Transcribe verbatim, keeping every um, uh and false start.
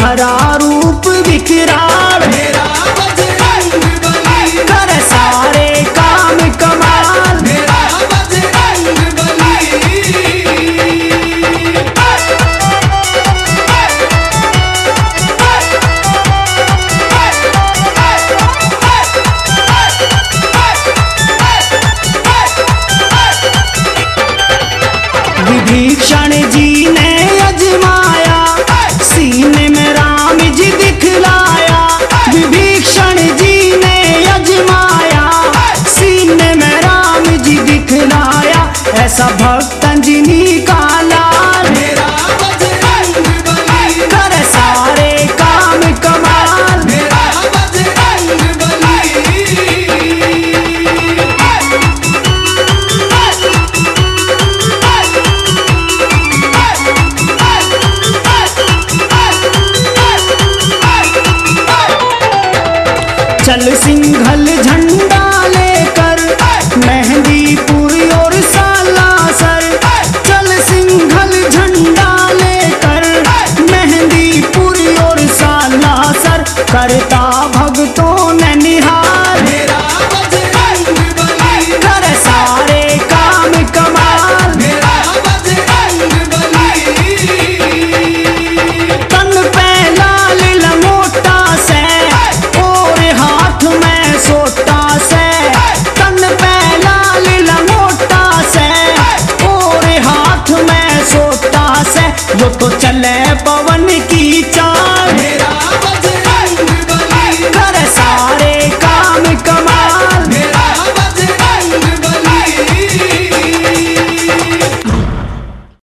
भरा रूप विकराल, मेरा बजरंग बली कर सारे काम कमाल, मेरा बजरंग बली। विभीषण जी ने अजमाया, सीने में राम जी दिखलाया। विभीषण जी ने अजमाया, सीने में राम जी दिखलाया। ऐसा भक्त अंजनी का लाल, मेरा बजरंग बली कर सारे काम कमाल, मेरा बजरंग बली। चल सिंघल झंडा लेकर मेहंदीपुर और सालासर, चल सिंघल झंडा लेकर मेहंदीपुर और सालासर। करता भक्तों ने निहार, मेरा बजरंग बली कर सारे काम कमाल, मेरा बजरंग बली। तन पे लाल लमोटा से और हाथ में सोटा से, तन पे लाल लमोटा से और हाथ में सोटा से। वो तो चले पवन की चाल,